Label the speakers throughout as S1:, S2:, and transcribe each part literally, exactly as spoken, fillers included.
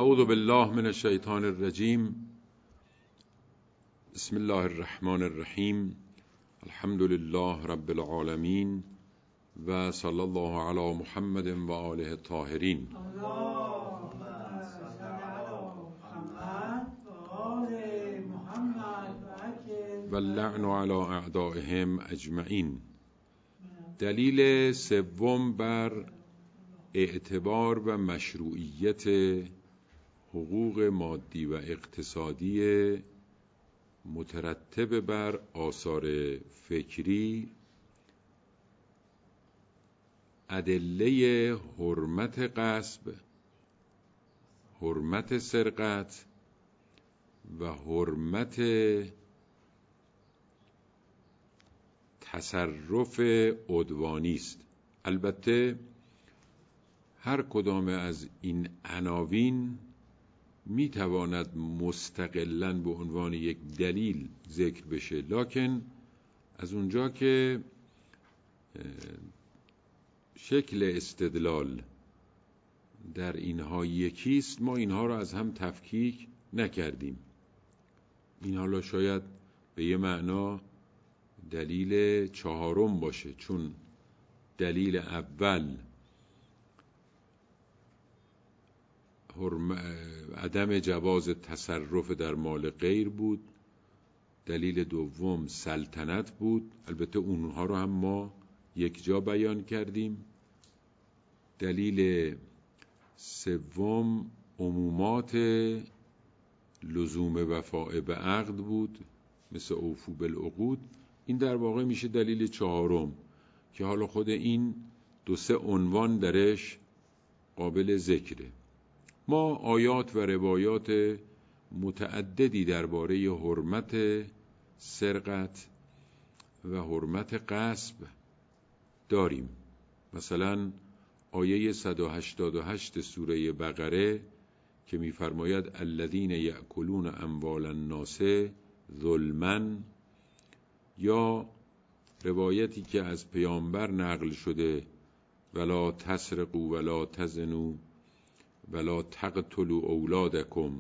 S1: اعوذ بالله من الشیطان الرجیم. بسم الله الرحمن الرحیم. الحمد لله رب العالمین و صلی الله علی محمد و آله الطاهرین. و اللعن علی اعدائهم اجمعین. دلیل سوم بر اعتبار و مشروعیت حقوق مادی و اقتصادی مترتب بر آثار فکری ادله حرمت غصب، حرمت سرقت و حرمت تصرف عدوانی است. البته هر کدام از این عناوین می تواند مستقلاً به عنوان یک دلیل ذکر بشه، لکن از اونجا که شکل استدلال در اینها یکیست، ما اینها را از هم تفکیک نکردیم. این حالا شاید به یه معنا دلیل چهارم باشه، چون دلیل اول عدم جواز تصرف در مال غیر بود، دلیل دوم سلطنت بود، البته اونها رو هم ما یک جا بیان کردیم. دلیل سوم عمومات لزوم وفاء به عقد بود، مثل اوفو بالعقود. این در واقع میشه دلیل چهارم که حالا خود این دو سه عنوان درش قابل ذکره. ما آیات و روایات متعددی درباره حرمت سرقت و حرمت غصب داریم. مثلا آیه صد و هشتاد و هشت سوره بقره که می‌فرماید الذین یأکلون اموال الناس ظلما، یا روایتی که از پیامبر نقل شده ولا تسرقوا ولا تزنوا ولا تقتلوا اولادکم.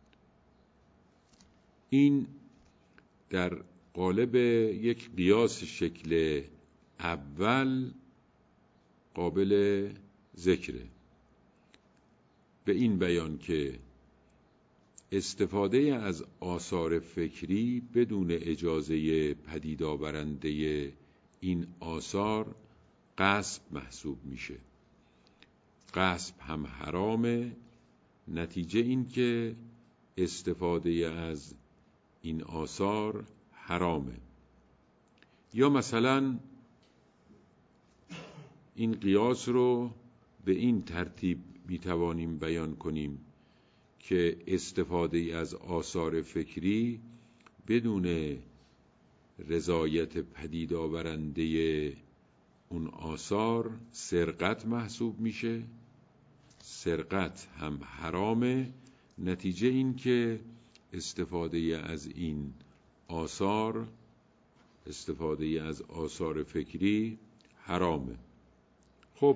S1: این در قالب یک قیاس شکل اول قابل ذکره، به این بیان که استفاده از آثار فکری بدون اجازه پدید آورنده این آثار غصب محسوب میشه. غصب هم حرامه، نتیجه این که استفاده از این آثار حرامه. یا مثلا این قیاس رو به این ترتیب میتوانیم بیان کنیم که استفاده از آثار فکری بدون رضایت پدید آورنده اون آثار سرقت محسوب میشه. سرقت هم حرامه، نتیجه این که استفاده از این آثار، استفاده از آثار فکری حرامه. خب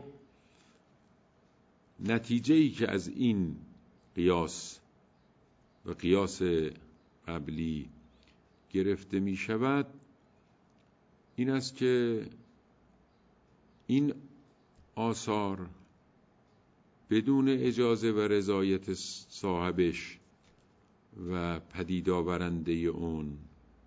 S1: نتیجه ای که از این قیاس و قیاس قبلی گرفته می شود این است که این آثار بدون اجازه و رضایت صاحبش و پدید آورنده اون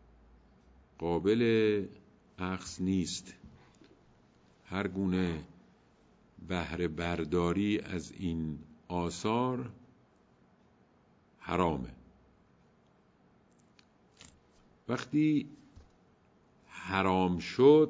S1: قابل اخذ نیست. هر گونه بهره برداری از این آثار حرامه. وقتی حرام شد،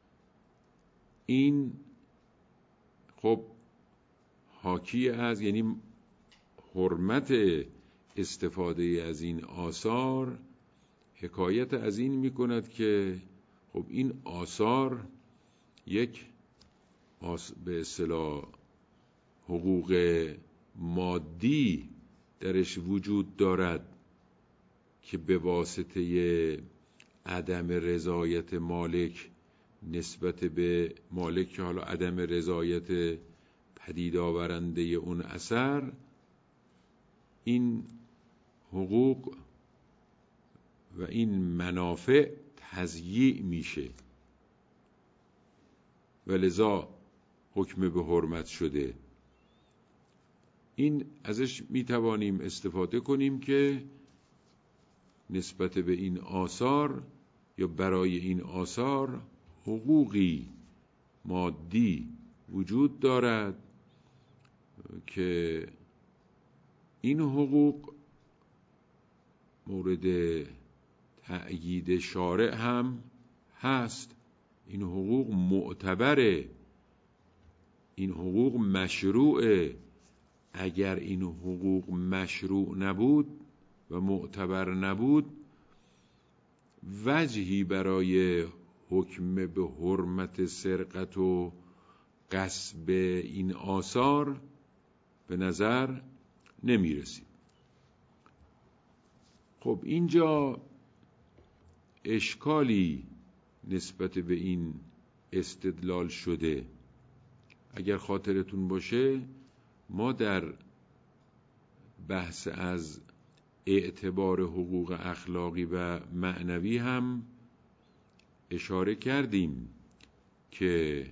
S1: این خب حاکی از، یعنی حرمت استفاده از این آثار حکایت از این می کند که خب این آثار یک به اصطلاح حقوق مادی درش وجود دارد که به واسطه عدم رضایت مالک نسبت به مالک، که حالا عدم رضایت پدید آورنده اون اثر، این حقوق و این منافع تضییع میشه و لذا حکم به حرمت شده. این ازش میتوانیم استفاده کنیم که نسبت به این آثار یا برای این آثار حقوقی مادی وجود دارد که این حقوق مورد تأیید شارع هم هست. این حقوق معتبره، این حقوق مشروعه. اگر این حقوق مشروع نبود و معتبر نبود، وجهی برای حکم به حرمت سرقت و غصب این آثار به نظر نمی رسید. خب اینجا اشکالی نسبت به این استدلال شده. اگر خاطرتون باشه ما در بحث از اعتبار حقوق اخلاقی و معنوی هم اشاره کردیم که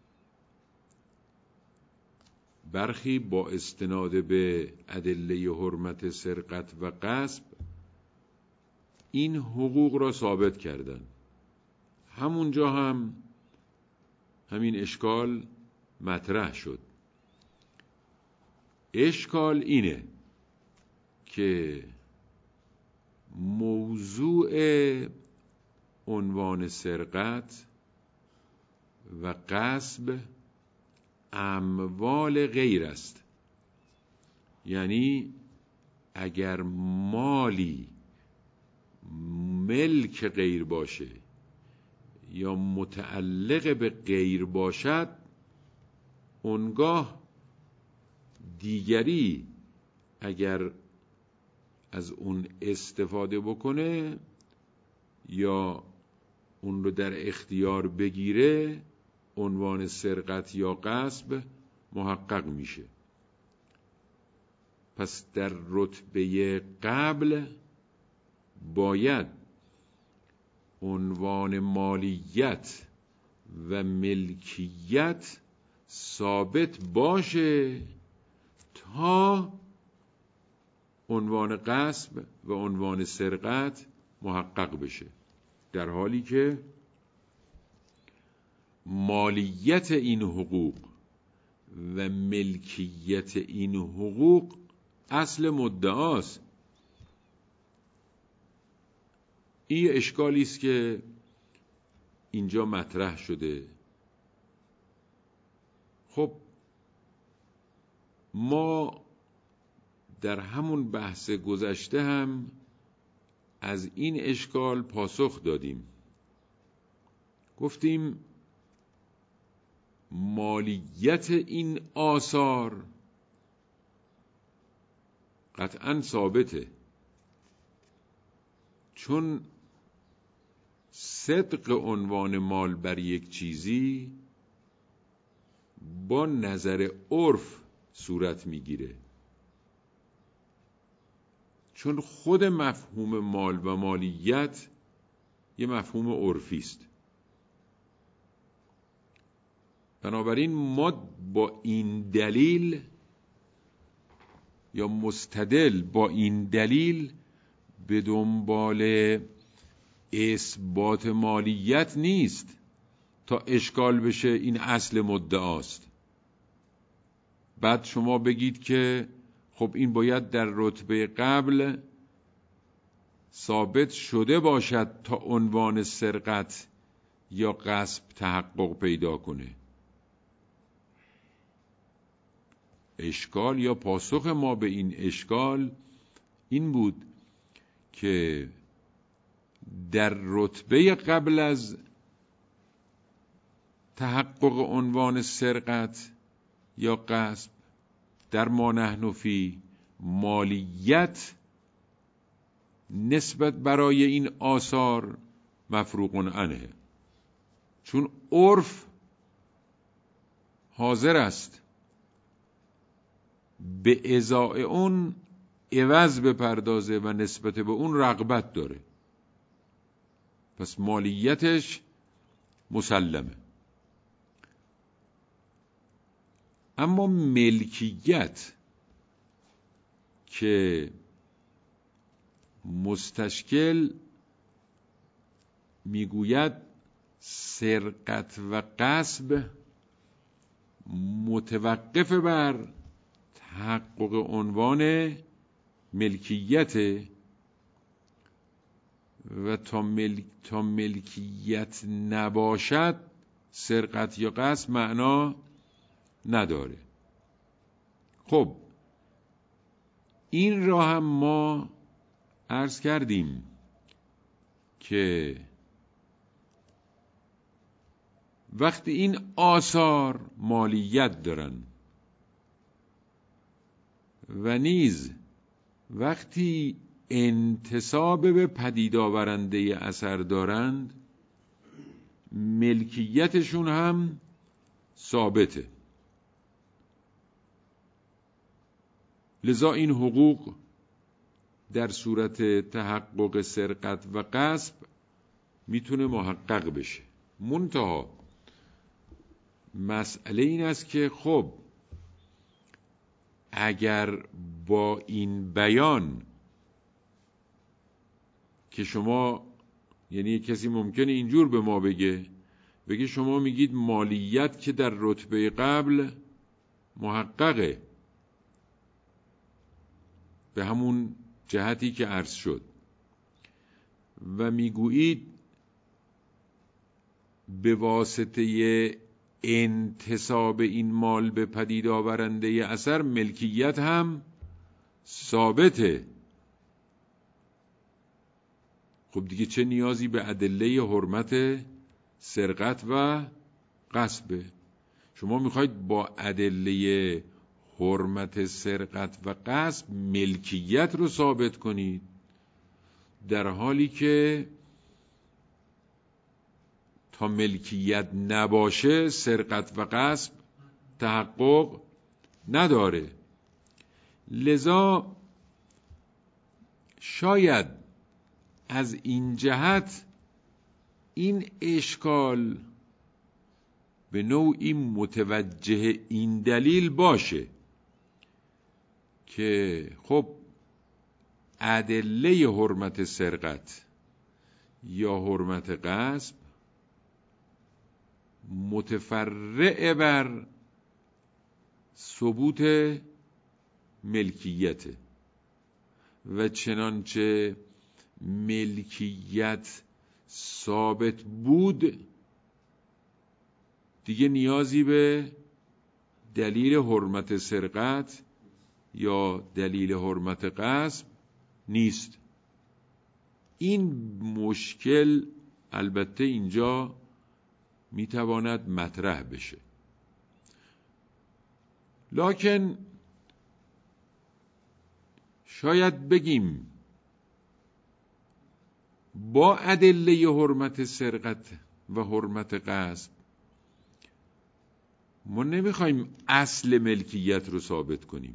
S1: برخی با استناد به ادله حرمت سرقت و غصب این حقوق را ثابت کردند. همونجا هم همین اشکال مطرح شد. اشکال اینه که موضوع عنوان سرقت و غصب اموال غیر است. یعنی اگر مالی ملک غیر باشه یا متعلق به غیر باشد، اونگاه دیگری اگر از اون استفاده بکنه یا اون رو در اختیار بگیره، عنوان سرقت یا غصب محقق میشه. پس در رتبه قبل باید عنوان مالیت و ملکیت ثابت باشه تا عنوان غصب و عنوان سرقت محقق بشه، در حالی که مالیت این حقوق و ملکیت این حقوق اصل مدعاست. این اشکالی است که اینجا مطرح شده. خب ما در همون بحث گذشته هم از این اشکال پاسخ دادیم. گفتیم مالیت این آثار قطعاً ثابته، چون صدق عنوان مال بر یک چیزی با نظر عرف صورت میگیره، چون خود مفهوم مال و مالیت یه مفهوم عرفی است. بنابراین ما با این دلیل یا مستدل با این دلیل به دنبال اثبات مالیت نیست تا اشکال بشه این اصل مدعاست. بعد شما بگید که خب این باید در رتبه قبل ثابت شده باشد تا عنوان سرقت یا غصب تحقق پیدا کنه. اشکال یا پاسخ ما به این اشکال این بود که در رتبه قبل از تحقق عنوان سرقت یا غصب در ما نحن فی مالیت نسبت برای این آثار مفروغ عنه، چون عرف حاضر است به ازای اون عوض بپردازه و نسبت به اون رغبت داره، پس مالیتش مسلمه. اما ملکیت که مستشکل میگوید سرقت و غصب متوقف بر تحقق عنوان ملکیت و تا, مل... تا ملکیت نباشد سرقت یا غصب معنا نداره. خب این را هم ما عرض کردیم که وقتی این آثار مالیت دارن و نیز وقتی انتساب به پدید آورنده اثر دارند ملکیتشون هم ثابته. لذا این حقوق در صورت تحقق سرقت و غصب میتونه محقق بشه. منتها مسئله این است که خب اگر با این بیان که شما، یعنی کسی ممکنه اینجور به ما بگه بگه شما میگید مالیت که در رتبه قبل محققه به همون جهتی که عرض شد و میگویید به واسطه انتساب این مال به پدید آورنده اثر ملکیت هم ثابته. خب دیگه چه نیازی به ادله حرمت سرقت و غصبه؟ شما میخواید با ادله حرمت سرقت و غصب ملکیت رو ثابت کنید در حالی که تا ملکیت نباشه سرقت و غصب تحقق نداره. لذا شاید از این جهت این اشکال به نوعی متوجه این دلیل باشه که خب ادله حرمت سرقت یا حرمت غصب متفرع بر ثبوت ملکیت و چنانچه ملکیت ثابت بود دیگه نیازی به دلیل حرمت سرقت یا دلیل حرمت غصب نیست. این مشکل البته اینجا میتواند مطرح بشه، لکن شاید بگیم با ادله حرمت سرقت و حرمت غصب ما نمیخوایم اصل ملکیت رو ثابت کنیم،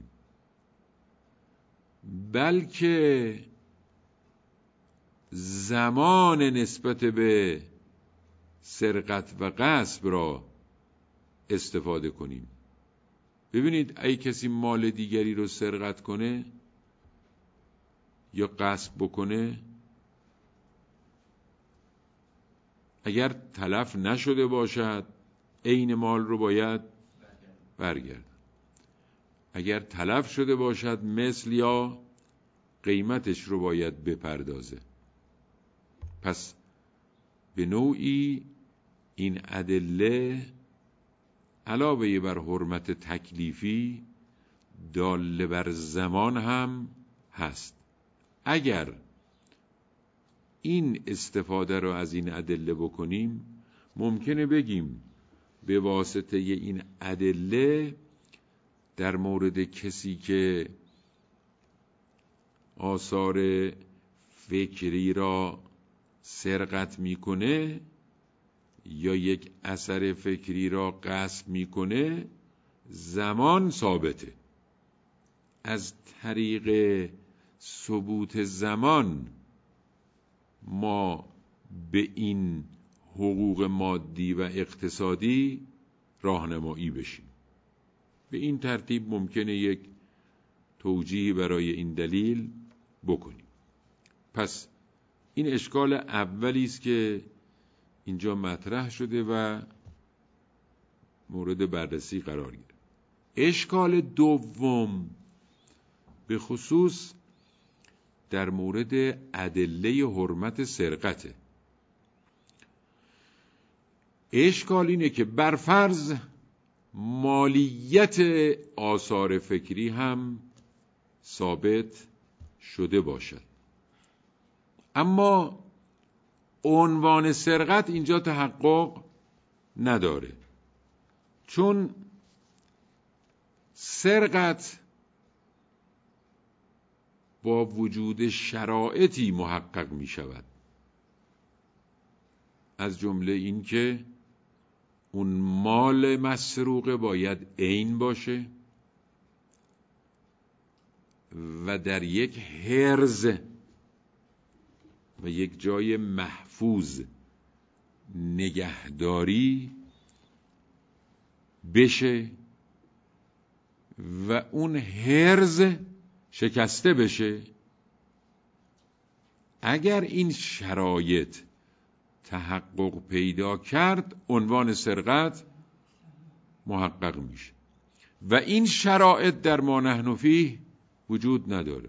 S1: بلکه زمان نسبت به سرقت و غصب را استفاده کنیم. ببینید ای کسی مال دیگری رو سرقت کنه یا غصب بکنه، اگر تلف نشده باشد عین مال رو باید برگرد، اگر تلف شده باشد مثل یا قیمتش رو باید بپردازه. پس به نوعی این ادله علاوه بر حرمت تکلیفی داله بر زمان هم هست. اگر این استفاده رو از این ادله بکنیم ممکنه بگیم به واسطه این ادله در مورد کسی که آثار فکری را سرقت میکنه یا یک اثر فکری را غصب میکنه زمان ثابته. از طریق ثبوت زمان ما به این حقوق مادی و اقتصادی راهنمایی بشیم. به این ترتیب ممکنه یک توجیهی برای این دلیل بکنیم. پس این اشکال اولی است که اینجا مطرح شده و مورد بررسی قرار گرفت. اشکال دوم به خصوص در مورد ادله حرمت سرقته. اشکال اینه که برفرض مالیت آثار فکری هم ثابت شده باشد، اما عنوان سرقت اینجا تحقق نداره، چون سرقت با وجود شرایطی محقق می شود، از جمله این که اون مال مسروقه باید عین باشه و در یک حرز و یک جای محفوظ نگهداری بشه و اون حرز شکسته بشه. اگر این شرایط تحقق پیدا کرد عنوان سرقت محقق میشه و این شرایط در ما نحن فیه وجود نداره.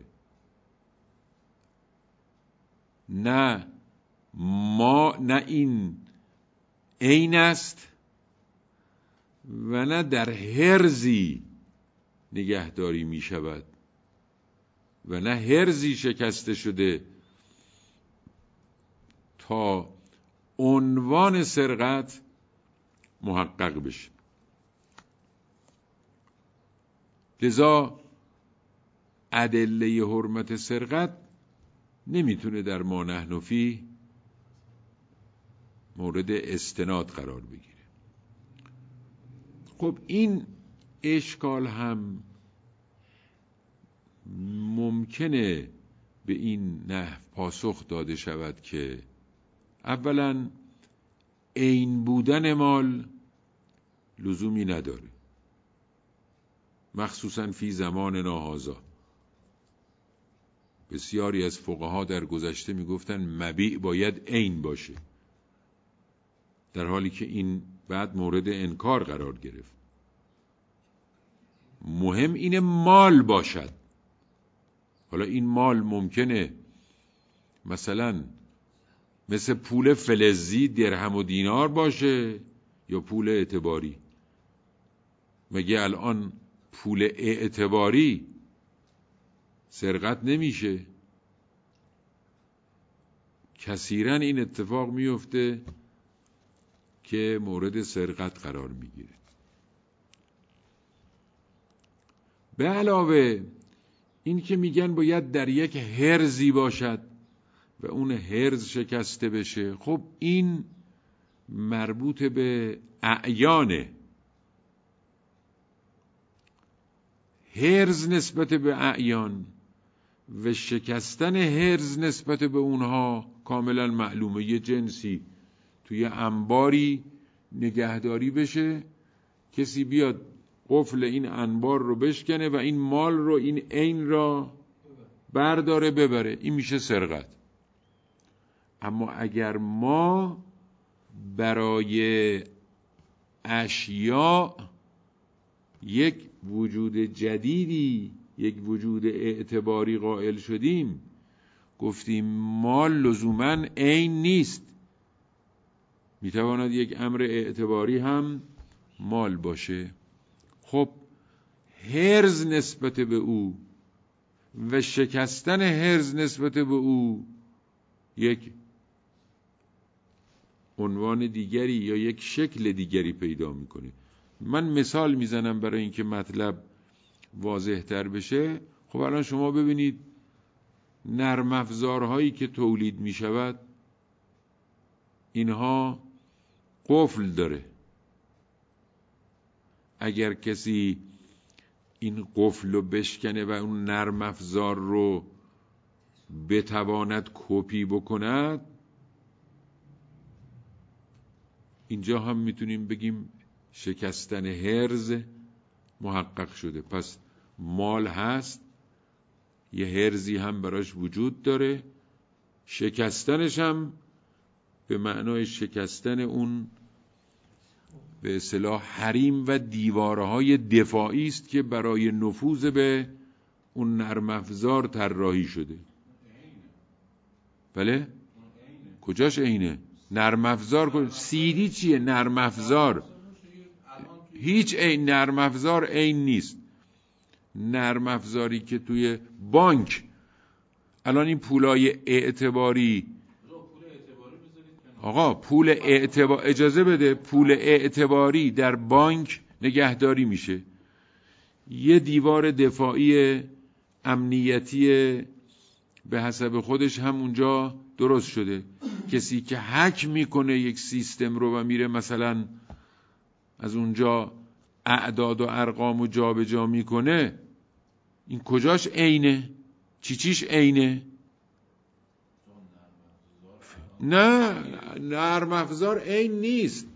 S1: نه ما نه این عین است و نه در حرزی نگهداری می شود و نه حرزی شکسته شده تا عنوان سرقت محقق بشه. لذا ادله حرمت سرقت نمیتونه در ما نحن فیه مورد استناد قرار بگیره. خب این اشکال هم ممکنه به این نحو پاسخ داده شود که اولا عین بودن مال لزومی نداره، مخصوصا فی زماننا هذا. بسیاری از فقها در گذشته میگفتن مبیع باید عین باشه، در حالی که این بعد مورد انکار قرار گرفت. مهم اینه مال باشد. حالا این مال ممکنه مثلا مثل پول فلزی درهم و دینار باشه یا پول اعتباری. مگه الان پول اعتباری سرقت نمیشه؟ کثیرا این اتفاق میفته که مورد سرقت قرار میگیره. به علاوه این که میگن باید در یک حرزی باشد و اون حرز شکسته بشه، خب این مربوط به اعیانه. حرز نسبت به اعیان و شکستن حرز نسبت به اونها کاملا معلومه. یه جنسی توی انباری نگهداری بشه، کسی بیاد قفل این انبار رو بشکنه و این مال رو، این عین را برداره ببره، این میشه سرقت. اما اگر ما برای اشیاء یک وجود جدیدی، یک وجود اعتباری قائل شدیم، گفتیم مال لزوماً عین نیست، میتواند یک امر اعتباری هم مال باشه. خب حرز نسبت به او و شکستن حرز نسبت به او یک عنوان دیگری یا یک شکل دیگری پیدا میکنه. من مثال میزنم برای اینکه مطلب واضح تر بشه. خب الان شما ببینید نرم افزارهایی که تولید میشود اینها قفل داره. اگر کسی این قفل رو بشکنه و اون نرم افزار رو بتواند کپی بکند، اینجا هم میتونیم بگیم شکستن حرز محقق شده. پس مال هست، یه حرزی هم براش وجود داره، شکستنش هم به معنای شکستن اون به اصطلاح حریم و دیوارهای دفاعی است که برای نفوذ به اون نرم افزار طراحی شده. بله؟ کجاش عینه؟ نرم افزار سیدی چیه؟ نرم افزار هیچ عین نرم افزار عین نیست. نرم افزاری که توی بانک الان این پولای اعتباری، آقا پول اعتبار اجازه بده، پول اعتباری در بانک نگهداری میشه، یه دیوار دفاعی امنیتی به حسب خودش هم اونجا درست شده. کسی که هک میکنه یک سیستم رو و میره مثلا از اونجا اعداد و ارقام و جا به جا میکنه، این کجاش عینه؟ چی چیش عینه؟ نه، نرم افزار عین نیست.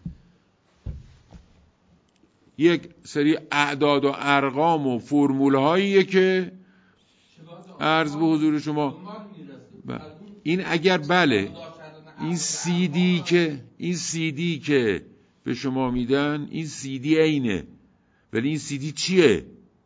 S1: یک سری اعداد و ارقام و فرمول هاییه که عرض به حضور شما این اگر بله این سیدی که این سیدی که به شما میدن این سیدی عینه، ولی این سیدی چیه؟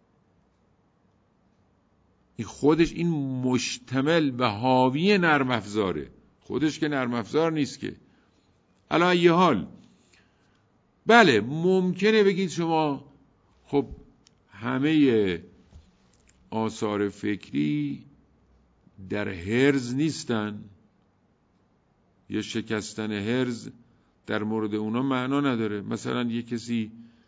S1: این خودش این مشتمل به حاوی نرم افزاره، خودش که نرم افزار نیست که. علی ای حال بله ممکنه بگید شما خب همه آثار فکری در حرز نیستن، یا شکستن حرز در مورد اونا معنا نداره. مثلا یه کسی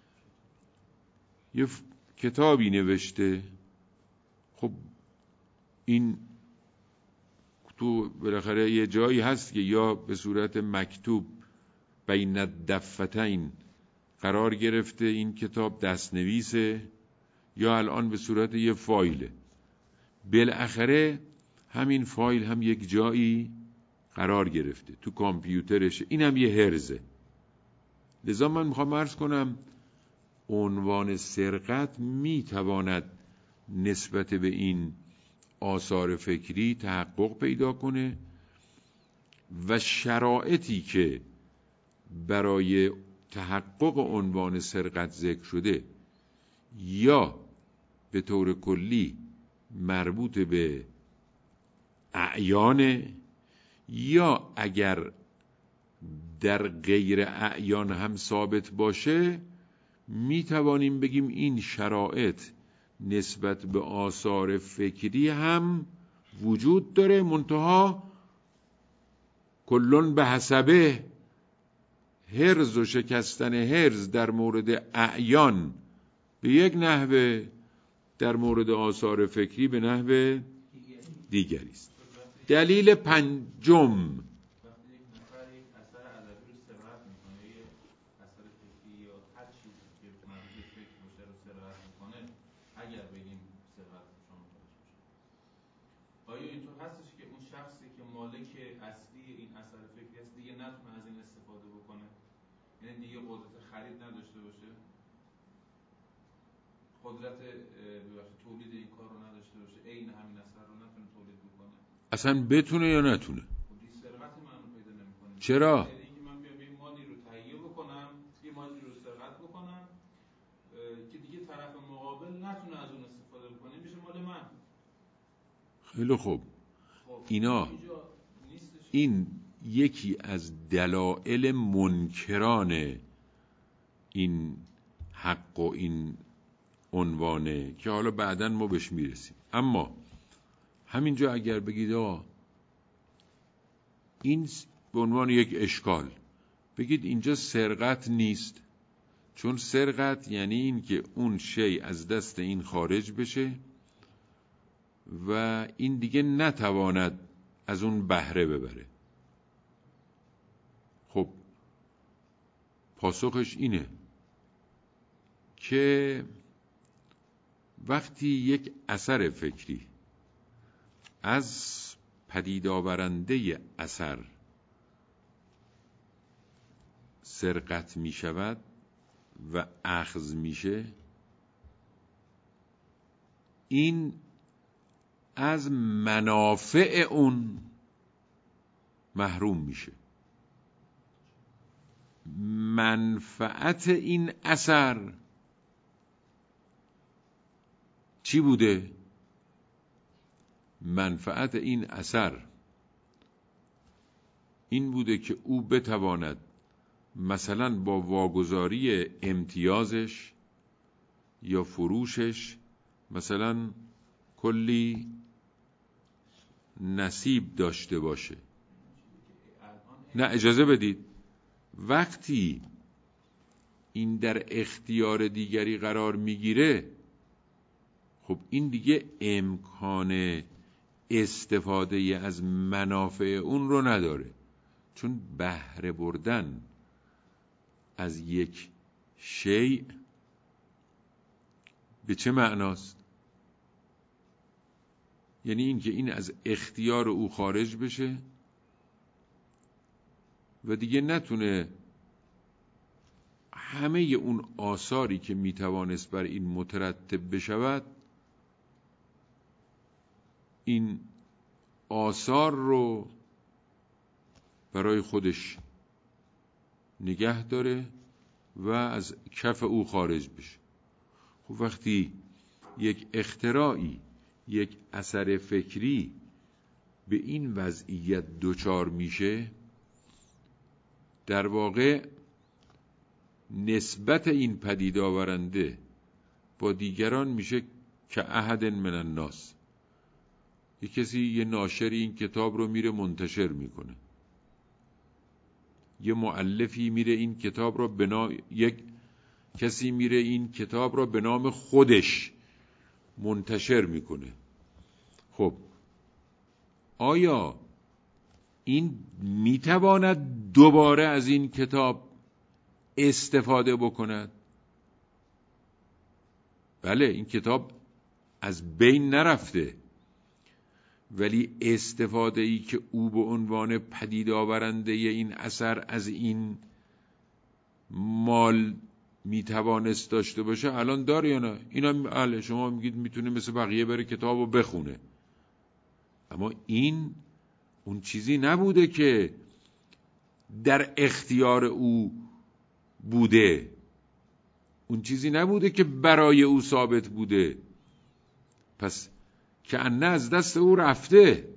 S1: یه کتابی نوشته، خب این تو بالاخره یه جایی هست که یا به صورت مکتوب بین الدفتین قرار گرفته این کتاب دستنویسه، یا الان به صورت یه فایله، بالاخره همین فایل هم یک جایی قرار گرفته تو کامپیوترش، این هم یه حرزه. لذا من میخوام عرض کنم عنوان سرقت میتواند نسبت به این آثار فکری تحقق پیدا کنه و شرایطی که برای تحقق عنوان سرقت ذکر شده یا به طور کلی مربوط به اعیان، یا اگر در غیر اعیان هم ثابت باشه، می توانیم بگیم این شرایط نسبت به آثار فکری هم وجود داره، منتها کلون به حسبه. حرز و شکستن حرز در مورد اعیان به یک نحوه، در مورد آثار فکری به نحوه دیگری است. دلیل پنجم،
S2: آیا اینطور هستش که اون شخصی که مالک اصلی این اثر فکری است دیگه نتونه از این استفاده بکنه؟ یعنی دیگه قدرت خرید نداشته باشه، قدرت تولید این کار رو نداشته باشه، عین همین اثر رو نتونه تولید بکنه؟
S1: اصلا بتونه یا نتونه؟
S2: خب این سرقت معنی پیدا نمیکنه.
S1: چرا؟
S2: یعنی که من بیام این مالی رو تهیه بکنم، یه مالی رو سرقت بکنم که دیگه طرف مقابل نتونه از اون استفاده بکنه، میشه مال من.
S1: خیلی خوب، اینا این یکی از دلایل منکران این حق و این عنوانه که حالا بعداً ما بهش میرسیم. اما همینجا اگر بگید آه این به عنوان یک اشکال بگید اینجا سرقت نیست، چون سرقت یعنی این که اون شی از دست این خارج بشه و این دیگه نتواند از اون بهره ببره. خب پاسخش اینه که وقتی یک اثر فکری از پدید آورنده اثر سرقت می شود و اخذ میشه، این از منافع اون محروم میشه. منفعت این اثر چی بوده؟ منفعت این اثر این بوده که او بتواند مثلا با واگذاری امتیازش یا فروشش مثلا کلی نصیب داشته باشه. نه اجازه بدید، وقتی این در اختیار دیگری قرار میگیره، خب این دیگه امکان استفاده از منافع اون رو نداره، چون بهره بردن از یک شیء به چه معناست؟ یعنی این که این از اختیار او خارج بشه و دیگه نتونه همه اون آثاری که میتوانست بر این مترتب بشود، این آثار رو برای خودش نگه داره و از کف او خارج بشه. خب وقتی یک اختراعی، یک اثر فکری به این وضعیت دچار میشه، در واقع نسبت این پدید آورنده با دیگران میشه که احد من الناس. یک کسی، یه ناشری این کتاب رو میره منتشر میکنه، یه مؤلفی میره این کتاب رو به نام یک کسی میره این کتاب رو به نام خودش منتشر میکنه. خب آیا این میتواند دوباره از این کتاب استفاده بکند؟ بله، این کتاب از بین نرفته، ولی استفاده ای که او به عنوان پدید آورنده این اثر از این مال میتوانست داشته باشه الان داره یا نه؟ اینا بله، شما میگید میتونه مثل بقیه بره کتابو بخونه، اما این اون چیزی نبوده که در اختیار او بوده، اون چیزی نبوده که برای او ثابت بوده، پس که انه از دست او رفته.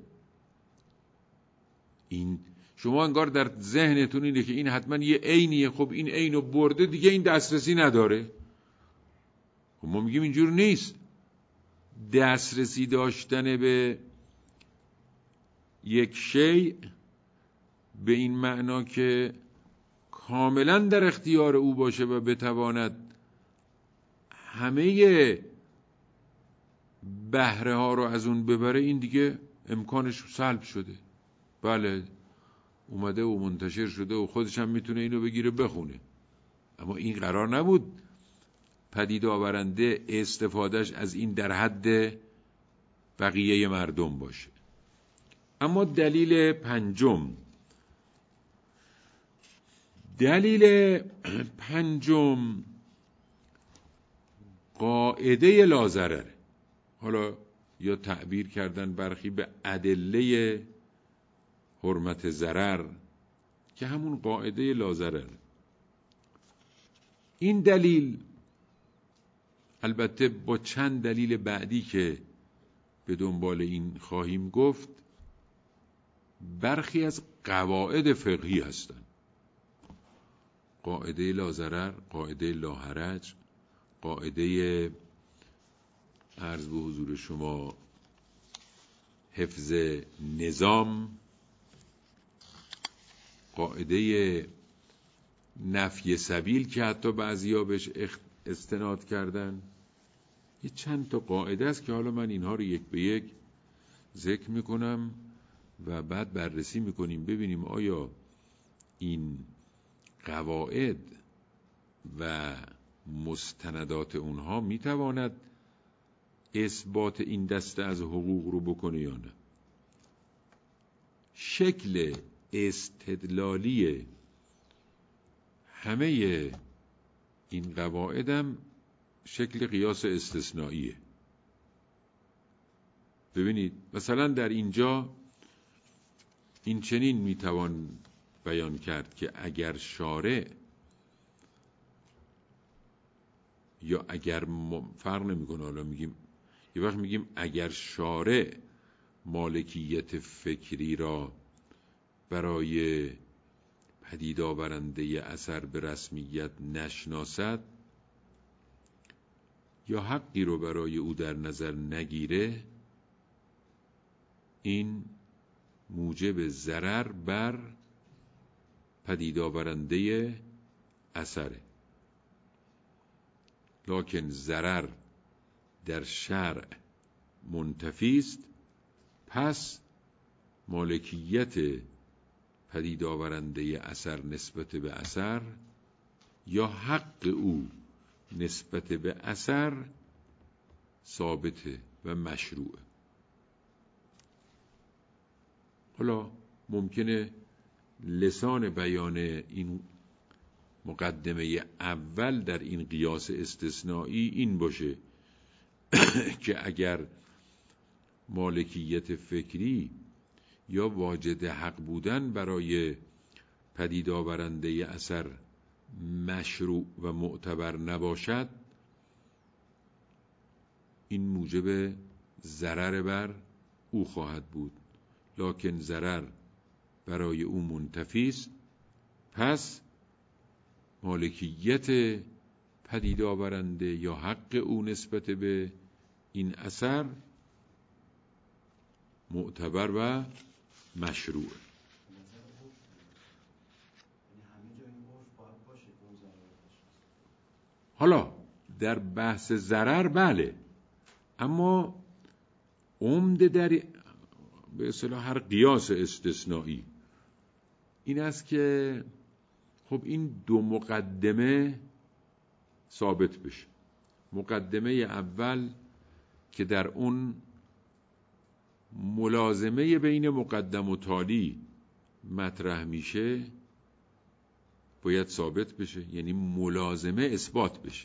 S1: این شما انگار در ذهنتون اینه که این حتما یه عینیه، خب این عینو برده دیگه این دسترسی نداره. خب ما میگیم اینجور نیست. دسترسی داشتن به یک شیء به این معنا که کاملا در اختیار او باشه و بتواند همه بهره ها رو از اون ببره، این دیگه امکانش سلب شده. بله اومده و منتشر شده و خودش هم میتونه اینو بگیره بخونه، اما این قرار نبود پدید آورنده استفادهش از این در حد بقیه مردم باشه. اما دلیل پنجم دلیل پنجم قاعده لاضرر، حالا یا تعبیر کردن برخی به ادله حرمت ضرر که همون قاعده لاضرر. این دلیل البته با چند دلیل بعدی که به دنبال این خواهیم گفت برخی از قواعد فقهی هستند. قاعده لاضرر، قاعده لاحرج، قاعده عرض به حضور شما حفظ نظام، قاعده نفی سبیل که حتی بعضیا بهش استناد کردن. یه چند تا قاعده است که حالا من اینها رو یک به یک ذکر میکنم و بعد بررسی میکنیم ببینیم آیا این قواعد و مستندات اونها میتواند اثبات این دسته از حقوق رو بکنه یا نه. شکل استدلالی همه این قواعدم شکل قیاس استثنائیه. ببینید مثلا در اینجا این چنین میتوان بیان کرد که اگر شارع یا اگر فرق نمیکنه، حالا میگیم یه وقت میگیم اگر شارع مالکیت فکری را برای پدید آورنده اثر به رسمیت نشناسد یا حقی رو برای او در نظر نگیره، این موجب ضرر بر پدید آورنده اثره. لکن ضرر در شرع منتفی است، پس مالکیت پدید آورنده اثر نسبت به اثر یا حق او نسبت به اثر ثابته و مشروعه. حالا ممکنه لسان بیان این مقدمه اول در این قیاس استثنایی این باشه که اگر مالکیت فکری یا واجد حق بودن برای پدید آورنده اثر مشروع و معتبر نباشد، این موجب ضرر بر او خواهد بود. لکن ضرر برای او منتفی است، پس مالکیت پدید آورنده یا حق او نسبت به این اثر معتبر و مشروع. حالا در بحث ضرر بله، اما عمده در به اصطلاح هر قیاس استثنایی این است که خب این دو مقدمه ثابت بشه. مقدمه اول که در اون ملازمه بین مقدم و تالی مطرح میشه باید ثابت بشه، یعنی ملازمه اثبات بشه.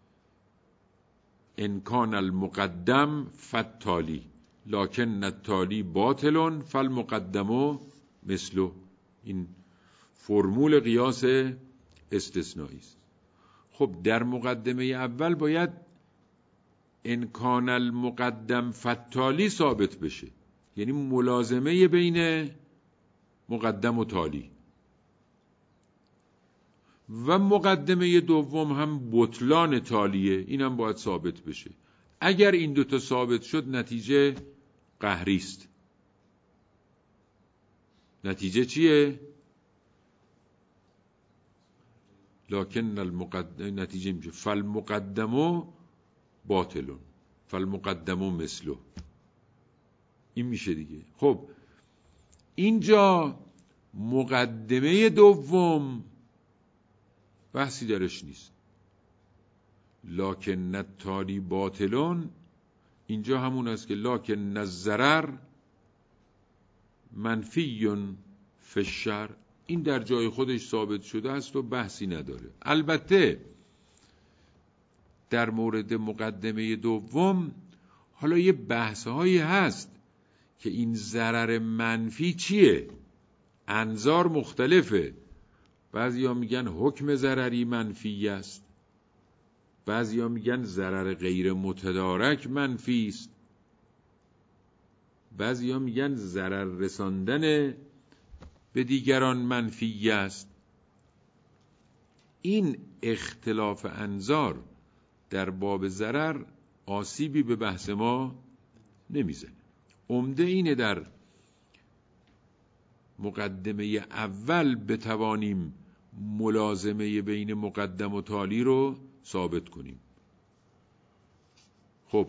S1: ان کان المقدم فالتالی لکن التالی باطل فالمقدم مثله. این فرمول قیاس استثنایی است. خب در مقدمه اول باید ان کان المقدم فالتالی ثابت بشه، یعنی ملازمه بین مقدم و تالی. و مقدمه دوم هم بطلان تالیه، این هم باید ثابت بشه. اگر این دوتا ثابت شد نتیجه قهری است. نتیجه چیه؟ لکن المقدم، نتیجه میشه فالمقدم باطل فالمقدم مثله. این میشه دیگه. خب اینجا مقدمه دوم بحثی درش نیست. لکن التالی باطلون اینجا همون است که لکن الضرر منفی فی الشرع. این در جای خودش ثابت شده است و بحثی نداره. البته در مورد مقدمه دوم حالا یه بحث‌هایی هست که این ضرر منفی چیه؟ انظار مختلفه. بعضیا میگن حکم ضرری منفی است، بعضیا میگن ضرر غیر متدارک منفی است، بعضیا میگن ضرر رساندن به دیگران منفی است. این اختلاف انظار در باب ضرر آسیبی به بحث ما نمیزنه. عمده اینه در مقدمه اول بتوانیم ملازمه بین مقدم و تالی رو ثابت کنیم. خب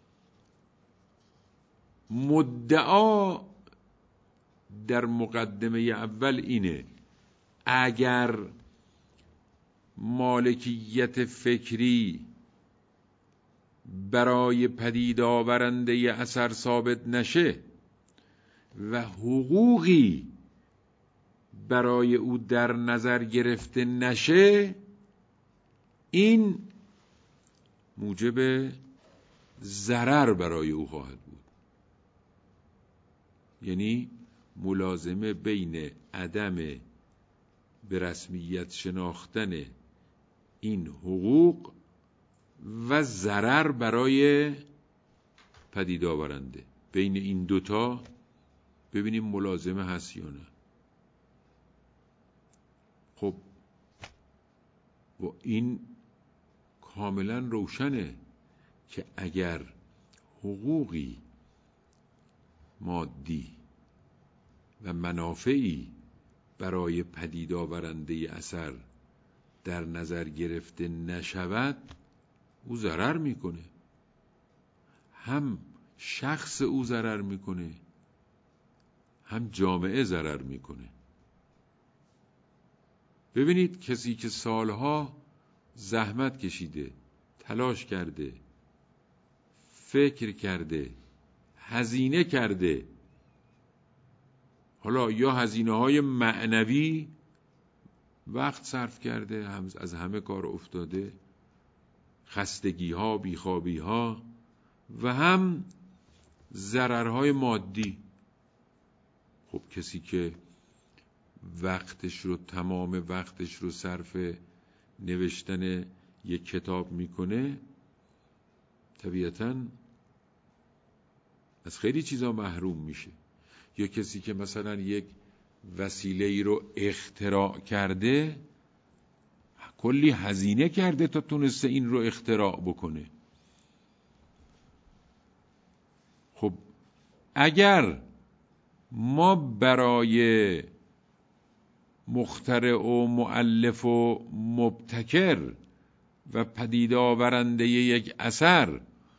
S1: مدعا در مقدمه اول اینه اگر مالکیت فکری برای پدید آورنده اثر ثابت نشه، و حقوقی برای او در نظر گرفته نشه، این موجب ضرر برای او خواهد بود. یعنی ملازمه بین عدم به رسمیت شناختن این حقوق و ضرر برای پدید آورنده، بین این دوتا ببینیم ملازمه هست یا نه. خب و این کاملا روشنه که اگر حقوقی مادی و منافعی برای پدید آورنده اثر در نظر گرفته نشود، او ضرر میکنه. هم شخص او ضرر میکنه، هم جامعه ضرر میکنه. ببینید کسی که سالها زحمت کشیده، تلاش کرده، فکر کرده، هزینه کرده، حالا یا هزینه های معنوی وقت صرف کرده، از همه کار افتاده، خستگی ها، بیخوابی ها، و هم ضررهای مادی. خب کسی که وقتش رو، تمام وقتش رو صرف نوشتن یک کتاب میکنه، طبیعتاً از خیلی چیزا محروم میشه. یا کسی که مثلا یک وسیله ای رو اختراع کرده، کلی هزینه کرده تا تونسته این رو اختراع بکنه. خب اگر ما برای مخترع و مؤلف و مبتکر و پدید آورنده یک اثر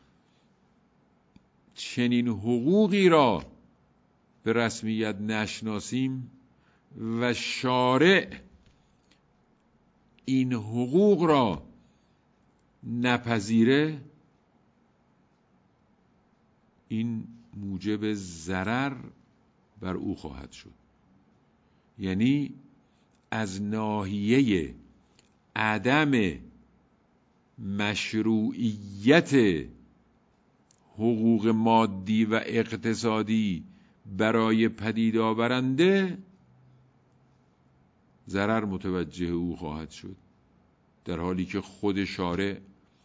S1: چنین حقوقی را به رسمیت نشناسیم و شارع این حقوق را نپذیره، این موجب ضرر بر او خواهد شد. یعنی از ناحیه عدم مشروعیت حقوق مادی و اقتصادی برای پدید آورنده ضرر متوجه او خواهد شد، در حالی که خود شارع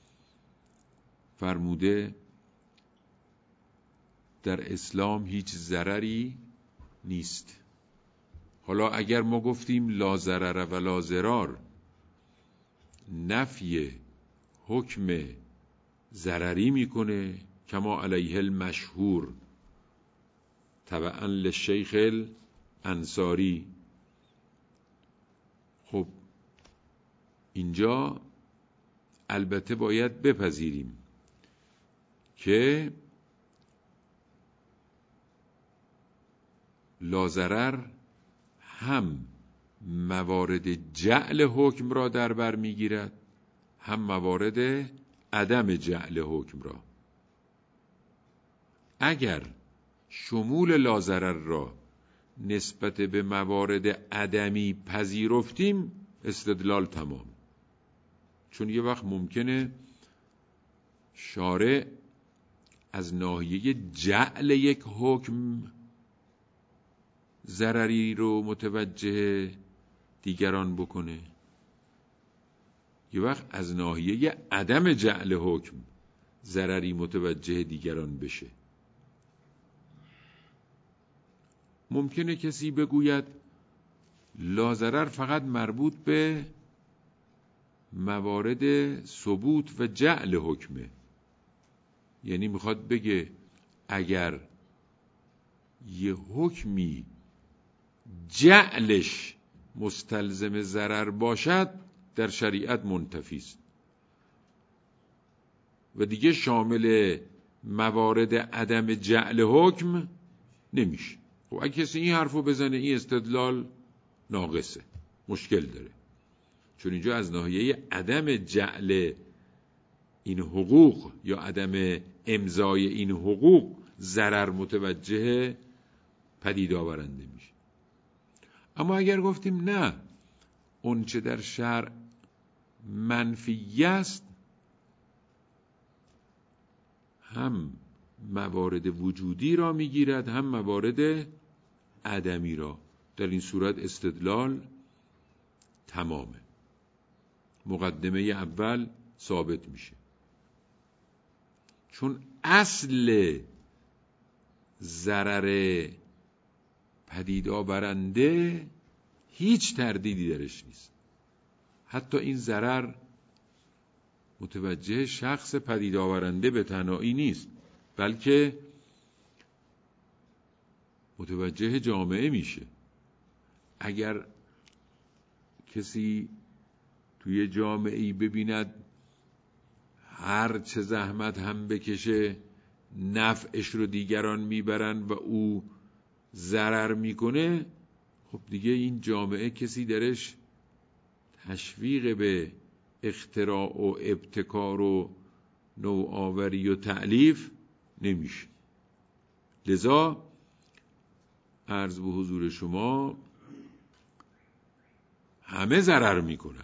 S1: فرموده در اسلام هیچ ضرری نیست. حالا اگر ما گفتیم لا ضرر و لا ضرار، نفی حکم ضرری میکنه، کما علیه المشهور تبعا للشیخ الانصاری. خب اینجا البته باید بپذیریم که لا ضرر هم موارد جعل حکم را در بر میگیرد، هم موارد عدم جعل حکم را. اگر شمول لا ضرر را نسبت به موارد عدمی پذیرفتیم، استدلال تمام. چون یه وقت ممکنه شارع از ناحیه جعل یک حکم ضرری رو متوجه دیگران بکنه، یه وقت از ناحیه عدم جعل حکم ضرری متوجه دیگران بشه. ممکنه کسی بگوید لا ضرر فقط مربوط به موارد ثبوت و جعل حکمه، یعنی میخواد بگه اگر یه حکمی جعلش مستلزم ضرر باشد در شریعت منتفی است و دیگه شامل موارد عدم جعل حکم نمیشه. خب اگه کسی این حرفو بزنه، این استدلال ناقصه، مشکل داره، چون اینجا از ناحیه عدم جعل این حقوق یا عدم امضای این حقوق ضرر متوجه پدید آورنده میشه. اما اگر گفتیم نه، اون چه در شرع منفی است هم موارد وجودی را میگیرد هم موارد عدمی را، در این صورت استدلال تمامه، مقدمه اول ثابت میشه. چون اصل ضرر پدید آورنده هیچ تردیدی درش نیست. حتی این ضرر متوجه شخص پدید آورنده به تنهایی نیست، بلکه متوجه جامعه میشه. اگر کسی توی جامعه‌ای ببیند هر چه زحمت هم بکشه نفعش رو دیگران میبرن و او ضرر میکنه، خب دیگه این جامعه کسی درش تشویق به اختراع و ابتکار و نوآوری و تألیف نمیشه. لذا عرض به حضور شما همه ضرر میکنن.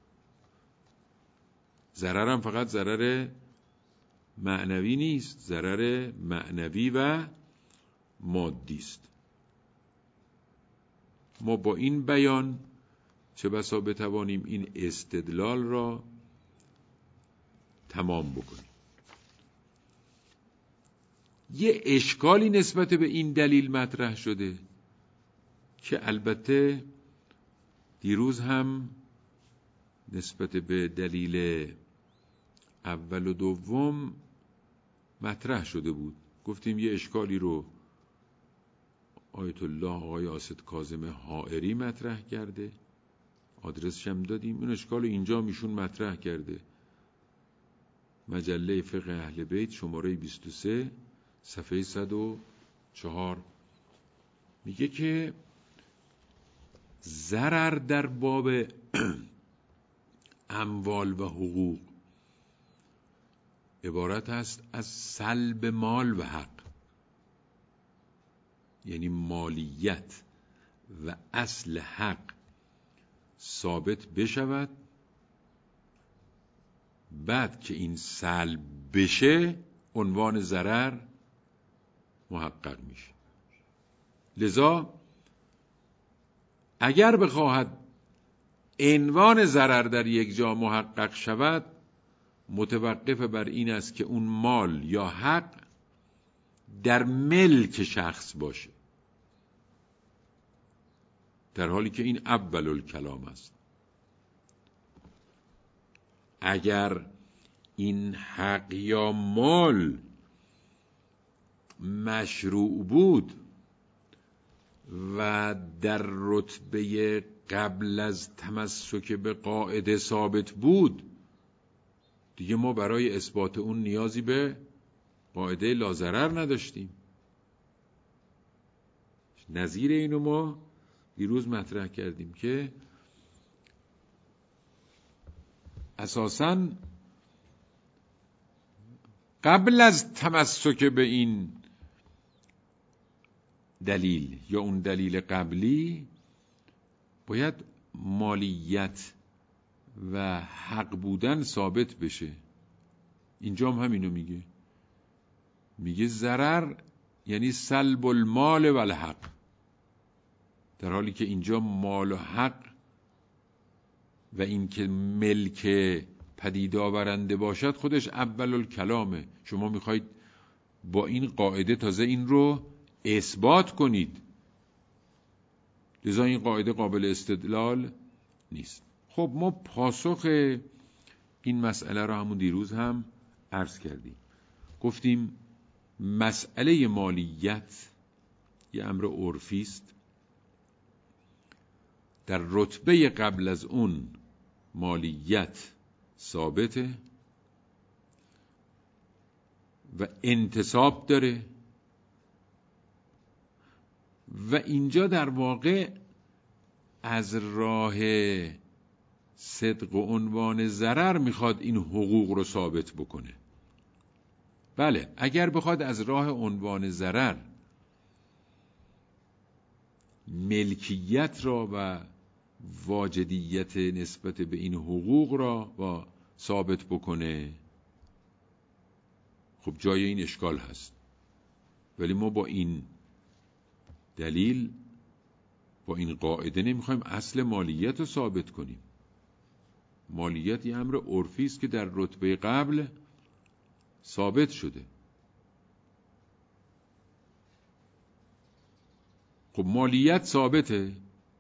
S1: ضرر هم فقط ضرر معنوی نیست، ضرر معنوی و مادی است. ما با این بیان چه بسا بتوانیم این استدلال را تمام بکنیم. یه اشکالی نسبت به این دلیل مطرح شده که البته دیروز هم نسبت به دلیل اول و دوم مطرح شده بود. گفتیم یه اشکالی رو آیت الله آقای آسد کاظم حائری مطرح کرده، آدرسش هم دادیم. اون اشکال اینجا میشون مطرح کرده. مجله فقه اهل بیت شماره بیست و سه صفحه صد و چهار میگه که ضرر در باب اموال و حقوق عبارت است از سلب مال و حق، یعنی مالیت و اصل حق ثابت بشود، بعد که این سلب بشه عنوان ضرر محقق میشه. لذا اگر بخواهد عنوان ضرر در یک جا محقق شود، متوقف بر این است که اون مال یا حق در ملک شخص باشه، در حالی که این اول الکلام است. اگر این حق یا مال مشروع بود و در رتبه قبل از تمسک به قاعده ثابت بود، دیگه ما برای اثبات اون نیازی به قاعده لاضرر نداشتیم. نظیر اینو ما دیروز مطرح کردیم که اساساً قبل از تمسک به این دلیل یا اون دلیل قبلی باید مالیت و حق بودن ثابت بشه. اینجا هم همینو میگه، میگه ضرر یعنی سلب المال و الحق، در حالی که اینجا مال و حق و این که ملک پدید آورنده باشد خودش اول الکلامه. شما میخواید با این قاعده تازه این رو اثبات کنید، لذا این قاعده قابل استدلال نیست. خب ما پاسخ این مسئله را همون دیروز هم عرض کردیم. گفتیم مسئله مالیت یه امر عرفی است، در رتبه قبل از اون مالیت ثابته و انتصاب داره و اینجا در واقع از راه صدق و عنوان ضرر میخواد این حقوق رو ثابت بکنه. بله، اگر بخواد از راه عنوان ضرر ملکیت را و واجدیت نسبت به این حقوق را با ثابت بکنه، خب جای این اشکال هست. ولی ما با این دلیل، با این قاعده نمیخوایم اصل مالیت رو ثابت کنیم. مالیت یه امر عرفی است که در رتبه قبل ثابت شده. خب مالیت ثابته،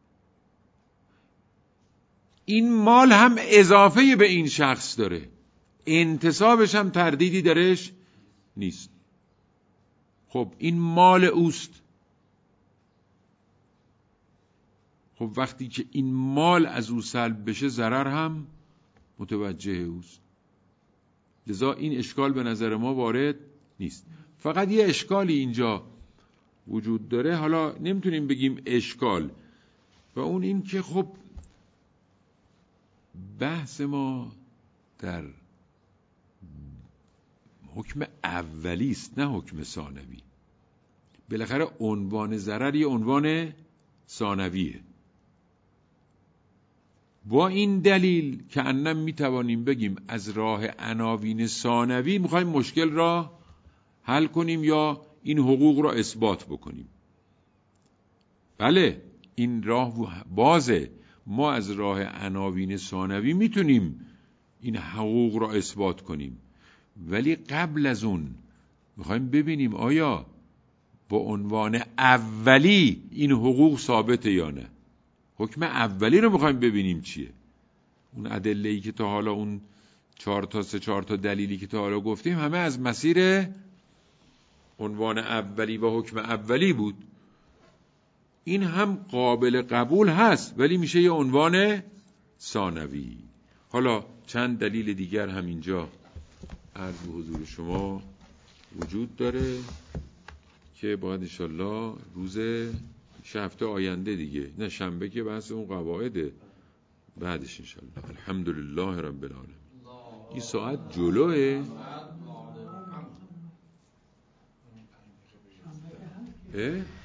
S1: این مال هم اضافه به این شخص داره، انتصابش هم تردیدی درش نیست. خب این مال اوست. خب وقتی که این مال از او سلب بشه ضرر هم متوجه اوست. لذا این اشکال به نظر ما وارد نیست. فقط یه اشکالی اینجا وجود داره، حالا نمیتونیم بگیم اشکال، و اون این که خب بحث ما در حکم اولی است نه حکم ثانوی. بالاخره عنوان ضرر یه عنوان ثانویه. با این دلیل که انم میتوانیم بگیم از راه عناوین ثانوی میخوایم مشکل را حل کنیم یا این حقوق را اثبات بکنیم. بله این راه بازه، ما از راه عناوین ثانوی میتونیم این حقوق را اثبات کنیم، ولی قبل از اون میخوایم ببینیم آیا با عنوان اولی این حقوق ثابته یا نه. حکم اولی رو میخوایم ببینیم چیه. اون ادله‌ای که تا حالا، اون چهار تا سه چهار تا دلیلی که تا حالا گفتیم، همه از مسیر عنوان اولی و حکم اولی بود. این هم قابل قبول هست ولی میشه یه عنوان ثانوی. حالا چند دلیل دیگر هم اینجا عرض به حضور شما وجود داره که باید انشالله روز هفته آینده دیگه، نه شنبه که بحث اون قواعده، بعدش انشالله. الحمدلله رب العالمین. این ساعت جلوه اه